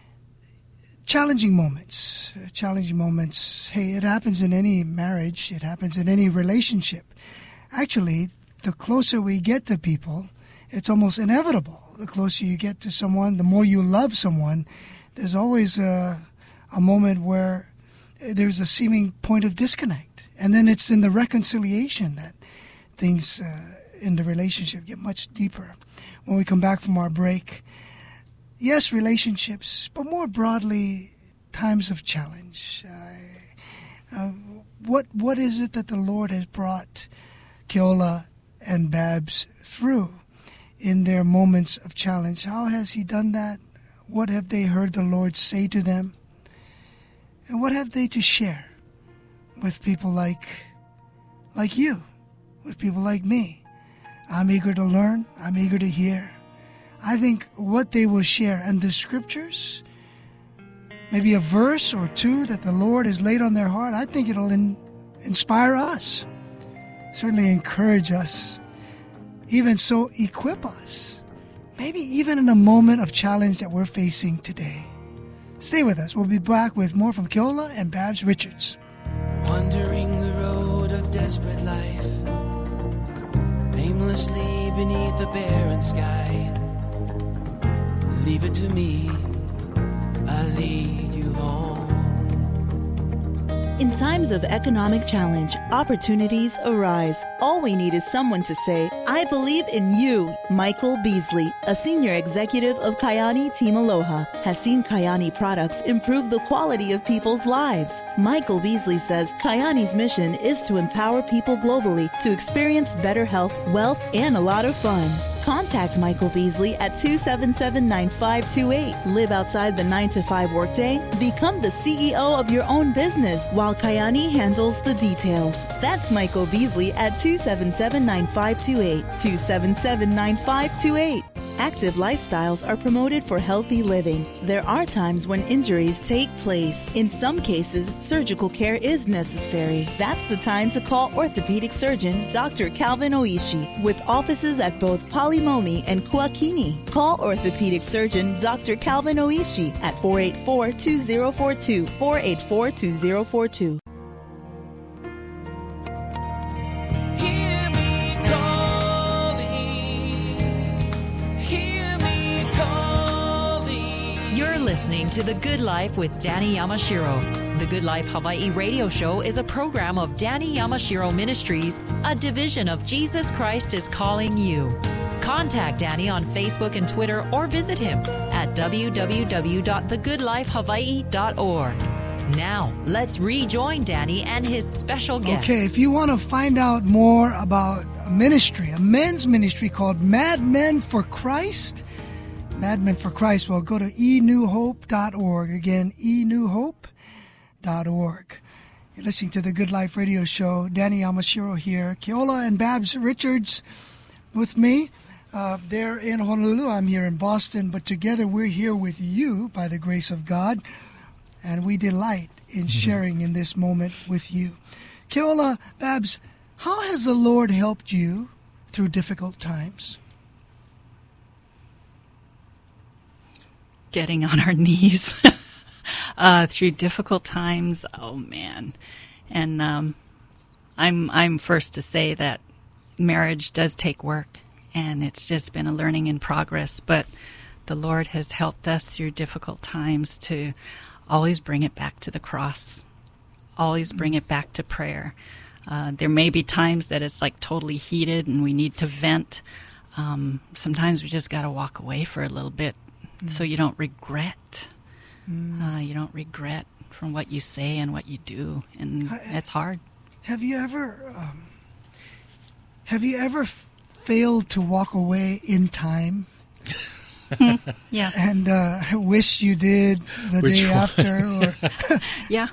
Challenging moments. Uh, challenging moments. Hey, it happens in any marriage. It happens in any relationship. Actually, the closer we get to people, it's almost inevitable. The closer you get to someone, the more you love someone, there's always a, a moment where there's a seeming point of disconnect. And then it's in the reconciliation that things uh, in the relationship get much deeper. When we come back from our break, yes, relationships, but more broadly, times of challenge. Uh, uh, what what is it that the Lord has brought Keola and Babs through in their moments of challenge? How has He done that? What have they heard the Lord say to them? And what have they to share with people like like you? With people like me. I'm eager to learn. I'm eager to hear. I think what they will share, and the scriptures, maybe a verse or two that the Lord has laid on their heart, I think it'll in, inspire us, certainly encourage us, even so equip us, maybe even in a moment of challenge that we're facing today. Stay with us. We'll be back with more from Keola and Babs Richards. Wandering the road of desperate life, aimlessly beneath the barren sky. Leave it to me, I'll lead you home. In times of economic challenge, opportunities arise. All we need is someone to say, I believe in you. Michael Beasley, a senior executive of Kayani Team Aloha, has seen Kayani products improve the quality of people's lives. Michael Beasley says Kayani's mission is to empower people globally to experience better health, wealth, and a lot of fun. Contact Michael Beasley at two seven seven, nine five two eight. Live outside the nine to five workday. Become the C E O of your own business while Kayani handles the details. That's Michael Beasley at two seven seven, nine five two eight. two seven seven, nine five two eight. Active lifestyles are promoted for healthy living. There are times when injuries take place. In some cases, surgical care is necessary. That's the time to call orthopedic surgeon Doctor Calvin Oishi, with offices at both Palimomi and Kuakini. Call orthopedic surgeon Doctor Calvin Oishi at four eight four, two zero four two, four eight four, two zero four two. to The Good Life with Danny Yamashiro. The Good Life Hawaii radio show is a program of Danny Yamashiro Ministries, a division of Jesus Christ is Calling You. Contact Danny on Facebook and Twitter or visit him at w w w dot the good life hawaii dot org. Now, let's rejoin Danny and his special guests. Okay, if you want to find out more about a ministry, a men's ministry called Mad Men for Christ, Mad Men for Christ, well, go to e new hope dot org. Again, e new hope dot org. You're listening to the Good Life radio show. Danny Yamashiro here. Keola and Babs Richards with me. Uh, they're in Honolulu. I'm here in Boston. But together we're here with you by the grace of God. And we delight in sharing in this moment with you. Keola, Babs, how has the Lord helped you through difficult times? Getting on our knees uh, through difficult times. Oh man, and um, I'm I'm first to say that marriage does take work, and it's just been a learning in progress. But the Lord has helped us through difficult times to always bring it back to the cross, always bring it back to prayer. Uh, there may be times that it's like totally heated and we need to vent. Um, sometimes we just got to walk away for a little bit. So you don't regret. Mm. Uh, you don't regret from what you say and what you do, and I, it's hard. Have you ever, um, have you ever f- failed to walk away in time? Yeah. And uh, wish you did the Which day one? after, or yeah.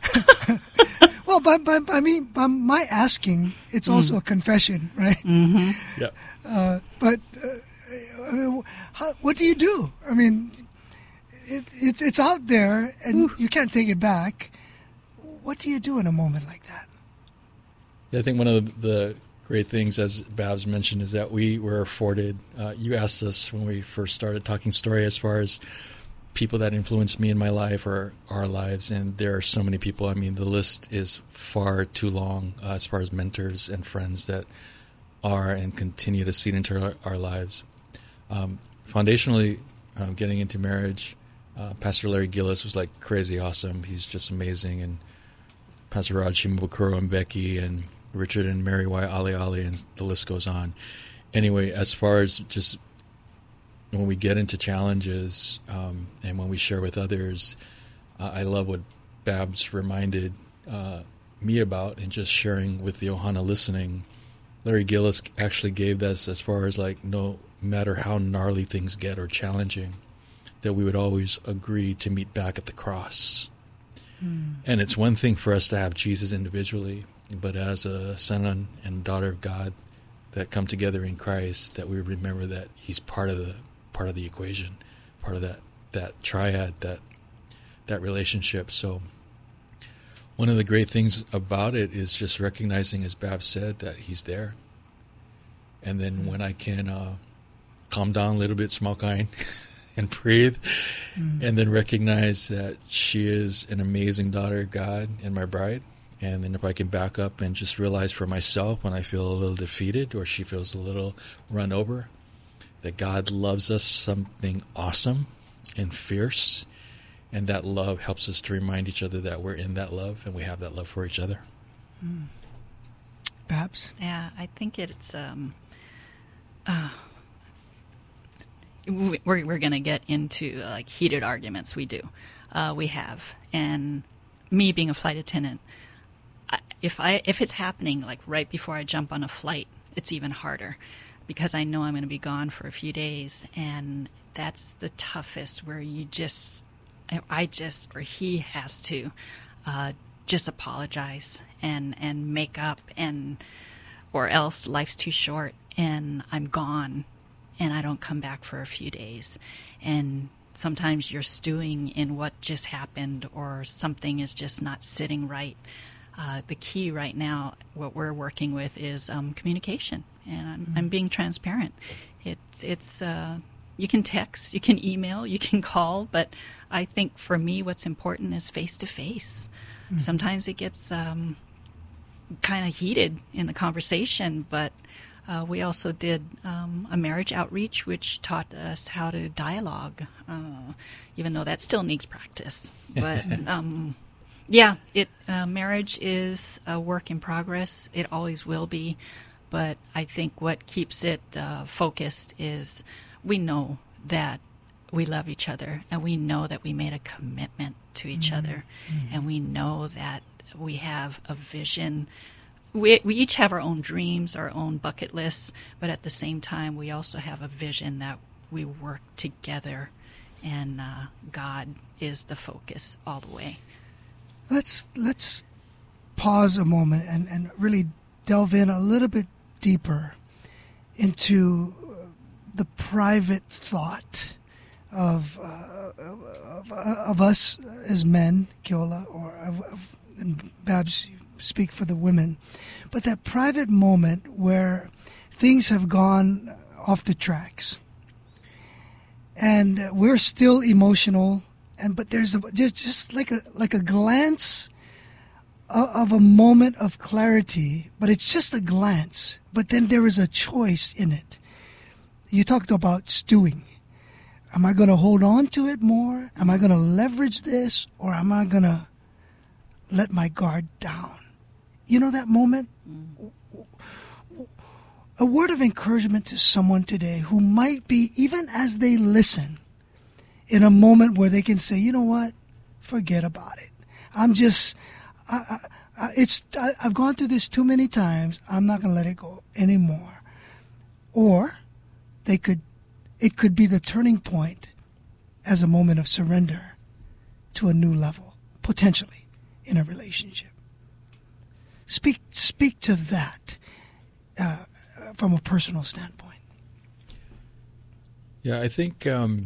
Well, but, but I mean, by my asking, it's also mm. a confession, right? Mm-hmm. Yeah. Uh, but. Uh, I mean, how, what do you do? I mean, it, it, it's out there, and Ooh. you can't take it back. What do you do in a moment like that? Yeah, I think one of the great things, as Babs mentioned, is that we were afforded. Uh, you asked us when we first started talking story as far as people that influenced me in my life or our lives, and there are so many people. I mean, the list is far too long uh, as far as mentors and friends that are and continue to seed into our, our lives. Um, foundationally, um, getting into marriage, uh, Pastor Larry Gillis was like crazy awesome. He's just amazing. And Pastor Rod Shimabukuro and Becky and Richard and Mary Y. Ali Ali, and the list goes on. Anyway, as far as just when we get into challenges um, and when we share with others, uh, I love what Babs reminded uh, me about, and just sharing with the Ohana listening. Larry Gillis actually gave this as far as like, no matter how gnarly things get or challenging, that we would always agree to meet back at the cross. Mm. And it's one thing for us to have Jesus individually, but as a son and daughter of God that come together in Christ, that we remember that he's part of the part of the equation, part of that, that triad, that that relationship. So one of the great things about it is just recognizing, as Bab said, that he's there. And then when I can uh, calm down a little bit, small kind, and breathe, mm. and then recognize that she is an amazing daughter of God and my bride. And then if I can back up and just realize for myself when I feel a little defeated or she feels a little run over, that God loves us something awesome and fierce, and that love helps us to remind each other that we're in that love and we have that love for each other. Mm. Babs? Yeah, I think it's... Um, uh, we're we're going to get into uh, like heated arguments. We do. Uh, we have. And me being a flight attendant, I, if I if it's happening like right before I jump on a flight, it's even harder because I know I'm going to be gone for a few days, and that's the toughest, where you just, I just, or he has to uh, just apologize and, and make up, and or else life's too short and I'm gone and I don't come back for a few days. And sometimes you're stewing in what just happened, or something is just not sitting right. Uh, the key right now, what we're working with, is um, communication, and I'm, mm-hmm. I'm being transparent. It's it's uh, you can text, you can email, you can call, but I think for me, what's important is face to face. Sometimes it gets um, kind of heated in the conversation, but Uh, we also did um, a marriage outreach, which taught us how to dialogue, uh, even though that still needs practice. But um, yeah, it uh, marriage is a work in progress. It always will be. But I think what keeps it uh, focused is we know that we love each other, and we know that we made a commitment to each mm-hmm. other, mm-hmm. and we know that we have a vision. We we each have our own dreams, our own bucket lists, but at the same time, we also have a vision that we work together, and uh, God is the focus all the way. Let's let's pause a moment and, and really delve in a little bit deeper into the private thought of uh, of, of us as men, Keola, or of, of and Babs, you speak for the women, but that private moment where things have gone off the tracks, and we're still emotional, and but there's a, there's just like a like a glance of, of a moment of clarity, but it's just a glance. But then there is a choice in it. You talked about stewing. Am I going to hold on to it more? Am I going to leverage this, or am I going to let my guard down? You know that moment? Mm. A word of encouragement to someone today who might be, even as they listen, in a moment where they can say, you know what? Forget about it. I'm just, I, I, it's, I, I've gone through this too many times. I'm not going to let it go anymore. Or they could, it could be the turning point as a moment of surrender to a new level, potentially, in a relationship. Speak speak to that uh, from a personal standpoint. Yeah, I think um,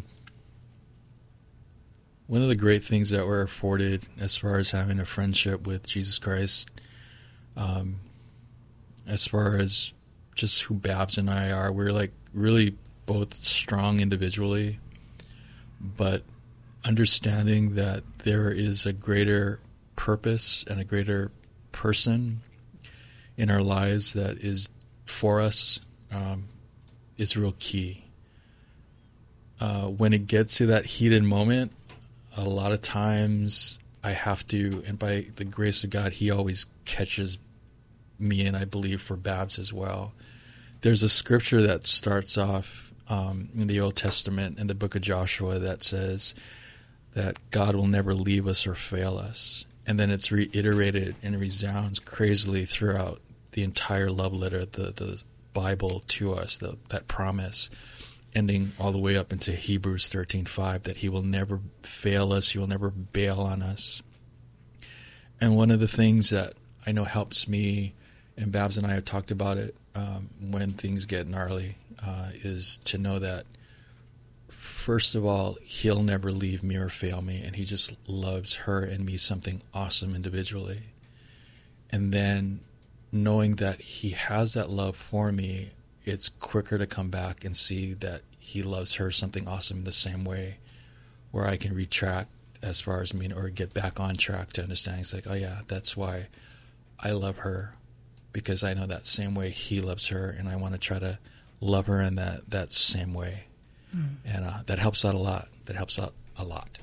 one of the great things that we're afforded as far as having a friendship with Jesus Christ, um, as far as just who Babs and I are, we're like really both strong individually, but understanding that there is a greater purpose and a greater person in our lives that is for us um, is real key. Uh, when it gets to that heated moment, a lot of times I have to, and by the grace of God, He always catches me, and I believe for Babs as well. There's a scripture that starts off um, in the Old Testament in the book of Joshua that says that God will never leave us or fail us. And then it's reiterated and resounds crazily throughout the entire love letter, the, the Bible to us, the, that promise, ending all the way up into Hebrews thirteen five, that He will never fail us, He will never bail on us. And one of the things that I know helps me, and Babs and I have talked about it um, when things get gnarly, uh, is to know that first of all, He'll never leave me or fail me, and He just loves her and me something awesome individually. And then knowing that He has that love for me, it's quicker to come back and see that He loves her something awesome in the same way, where I can retract as far as me, or get back on track to understanding it's like, oh yeah, that's why I love her, because I know that same way He loves her, and I want to try to love her in that, that same way. Mm. And uh, that helps out a lot. That helps out a lot.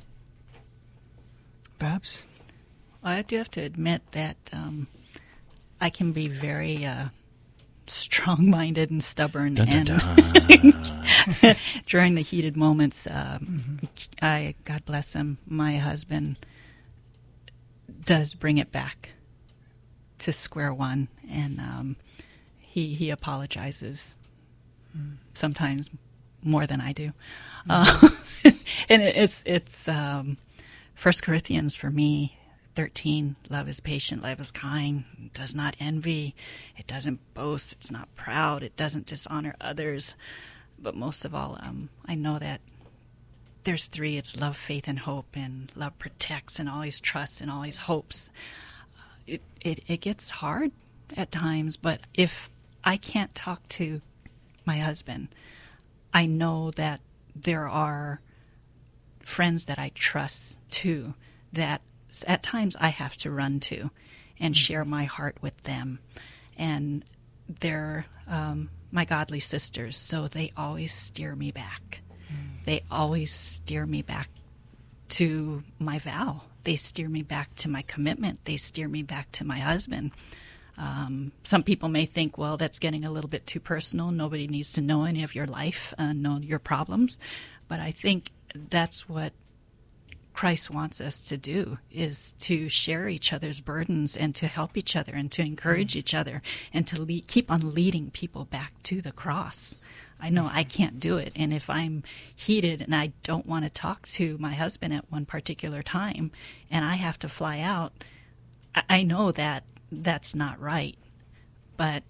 Babs? Well, I do have to admit that um, I can be very uh, strong-minded and stubborn. Dun, dun, and dun. During the heated moments, um, mm-hmm. I, God bless him, my husband does bring it back to square one, and um, he he apologizes mm. sometimes more than I do. Mm-hmm. Uh, and it, it's it's um, First Corinthians for me, thirteen, love is patient, love is kind, it does not envy, it doesn't boast, it's not proud, it doesn't dishonor others. But most of all, um, I know that there's three. It's love, faith, and hope, and love protects and always trusts and always hopes. Uh, it, it, it gets hard at times, but if I can't talk to my husband, I know that there are friends that I trust too, that at times I have to run to and share my heart with them. And they're um, my godly sisters, so they always steer me back. Mm. They always steer me back to my vow. They steer me back to my commitment. They steer me back to my husband. Um, some people may think, well, that's getting a little bit too personal. Nobody needs to know any of your life, uh, know your problems. But I think that's what Christ wants us to do, is to share each other's burdens and to help each other and to encourage each other and to lead, keep on leading people back to the cross. I know I can't do it. And if I'm heated and I don't want to talk to my husband at one particular time and I have to fly out, I know that that's not right. But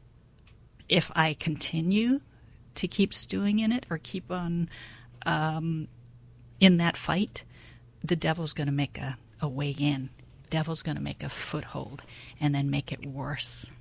if I continue to keep stewing in it or keep on um, in that fight, the devil's going to make a, a way in. Devil's going to make a foothold and then make it worse.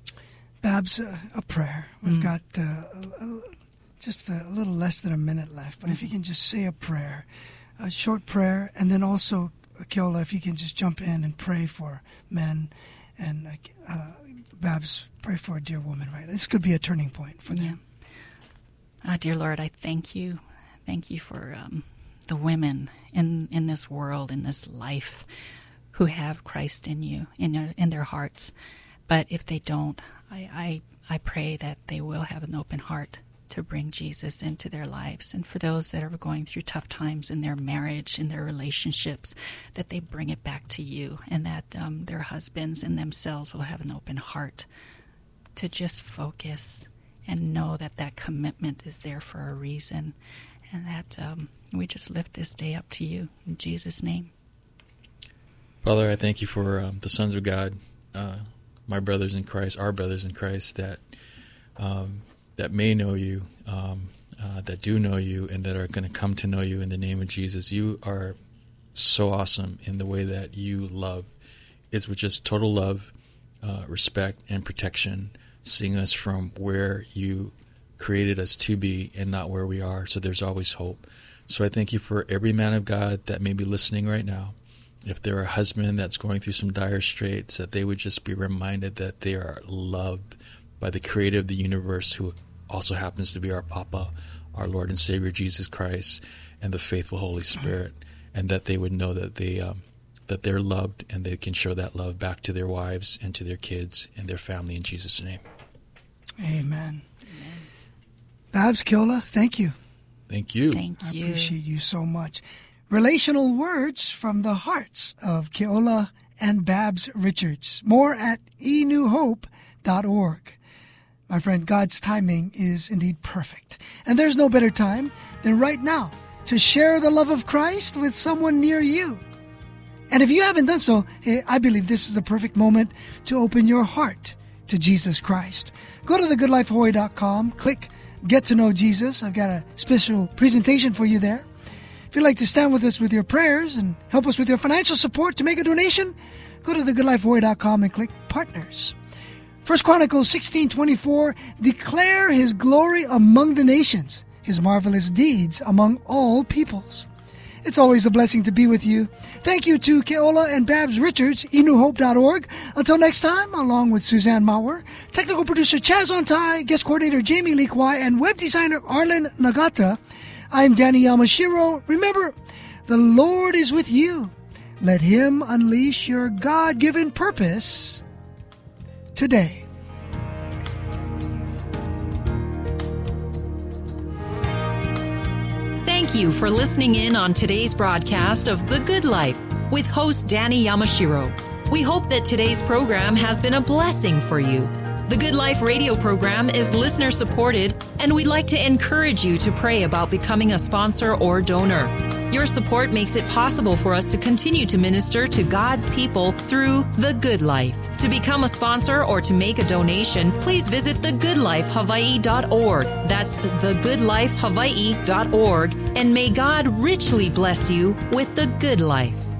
Babs, uh, a prayer. We've Mm. got uh, a, a, just a little less than a minute left, but mm-hmm. if you can just say a prayer, a short prayer, and then also, Keola, if you can just jump in and pray for men, and uh, Babs, pray for a dear woman, right? This could be a turning point for them. Yeah. Uh, dear Lord, I thank you. Thank you for um, the women in, in this world, in this life, who have Christ in you, in their, in their hearts. But if they don't, I, I I pray that they will have an open heart to bring Jesus into their lives. And for those that are going through tough times in their marriage, in their relationships, that they bring it back to you, and that um, their husbands and themselves will have an open heart to just focus and know that that commitment is there for a reason, and that um, we just lift this day up to you in Jesus' name. Father, I thank you for um, the sons of God, uh, my brothers in Christ, our brothers in Christ, that um, that may know you, um, uh, that do know you, and that are going to come to know you in the name of Jesus. You are so awesome in the way that you love. It's with just total love, uh, respect, and protection, seeing us from where you created us to be and not where we are, so there's always hope. So I thank you for every man of God that may be listening right now. If they're a husband that's going through some dire straits, that they would just be reminded that they are loved by the creator of the universe, who also happens to be our Papa, our Lord and Savior Jesus Christ, and the faithful Holy Spirit, and that they would know that they um, that they're loved, and they can show that love back to their wives and to their kids and their family in Jesus' name. Amen. Amen. Babs, Keola, thank you. Thank you. Thank you. I appreciate you so much. Relational words from the hearts of Keola and Babs Richards. More at e new hope dot org. My friend, God's timing is indeed perfect. And there's no better time than right now to share the love of Christ with someone near you. And if you haven't done so, hey, I believe this is the perfect moment to open your heart to Jesus Christ. Go to the good life hawaii dot com, click Get to Know Jesus. I've got a special presentation for you there. If you'd like to stand with us with your prayers and help us with your financial support to make a donation, go to the good life hawaii dot com and click Partners. First Chronicles sixteen twenty-four, declare his glory among the nations, his marvelous deeds among all peoples. It's always a blessing to be with you. Thank you to Keola and Babs Richards, e new hope dot org. Until next time, along with Suzanne Mauer, technical producer Chaz Ontai, guest coordinator Jamie Lee Kwai, and web designer Arlen Nagata, I'm Danny Yamashiro. Remember, the Lord is with you. Let him unleash your God-given purpose today. Thank you for listening in on today's broadcast of The Good Life with host Danny Yamashiro. We hope that today's program has been a blessing for you. The Good Life radio program is listener supported, and we'd like to encourage you to pray about becoming a sponsor or donor. Your support makes it possible for us to continue to minister to God's people through The Good Life. To become a sponsor or to make a donation, please visit the good life hawaii dot org. That's the good life hawaii dot org, and may God richly bless you with the good life.